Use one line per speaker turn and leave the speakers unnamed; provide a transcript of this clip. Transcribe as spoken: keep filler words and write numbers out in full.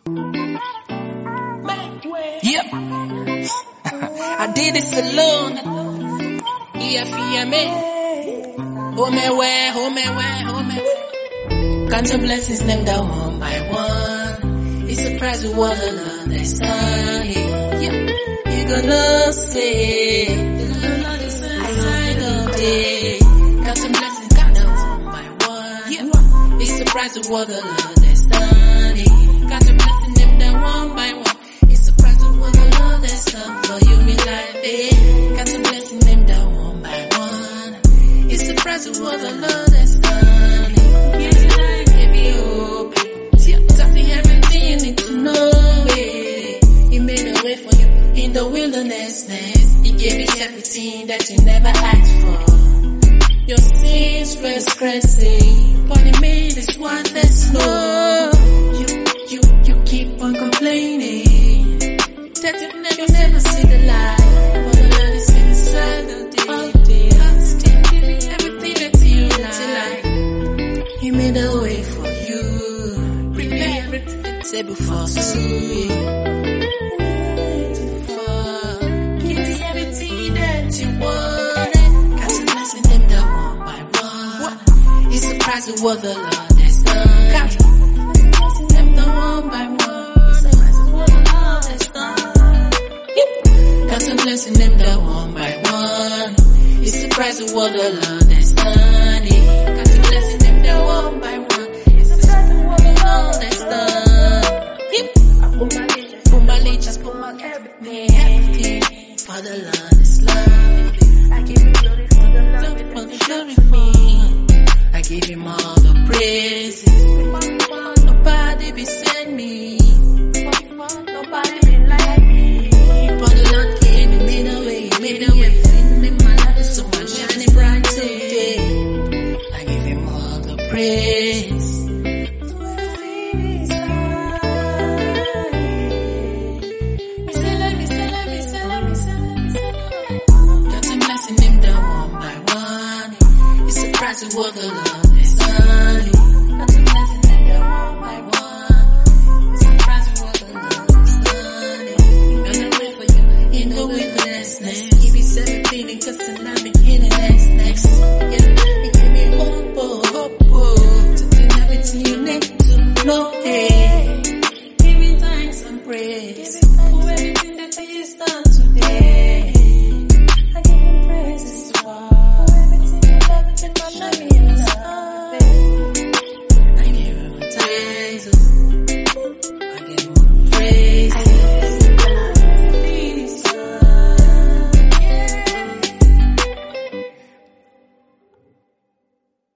Yep. I did this alone. E F E M A. Home away, home away, home away. Count your blessings, them down one by one. It's a prize with what the Lord has done. Yep. You gonna say, the Lord is inside of day. Count your blessings, count them one by one. Yep. It's a prize with what the Lord has done. Count your blessings, them down one by one. It's a prize with what the Lord has done for you in life. Eh? Count your blessings, them down one by one. It's the price of what the Lord has done. Yes, I give you hope. Tell me everything you need to know. He made a way for you in the wilderness. He gave you everything that you never asked for. Your sins were stressing, but He made this one that snow. You, you, you keep on complaining that you never, never see the light, but the Lord is inside of the day. He made a way for you. Prepare the table for two. Give me everything that you want. Cast a blessing them down one by one. It's a prize of what the Lord has done. Cast a blessing them down one by one. It's a prize of what the Lord has done. Cast a blessing them down one by one. It's the price of what the Lord has done. Cast a blessing them down one by one. It's the price of what the Lord has done. I put my allegiance, put my allegiance, put my everything, everything for the Lord is love. I give Him glory for the love, for the glory for me. I give Him all the praises. Nobody beside me. Nobody be like me. For the Lord came and made a way, made a way. So much shining bright today. I give Him all the praise. Got Him blessing Him down one by one. It's a prize of what the Lord has done. Got Him blessing Him down one by one. It's a prize of what the Lord has done. He made a way for you in the wilderness. Give me seventeen cause the love beginning next, next. Yeah, He gave me hope, hope, hope. To do everything you need to know. Hey, give me thanks and praise.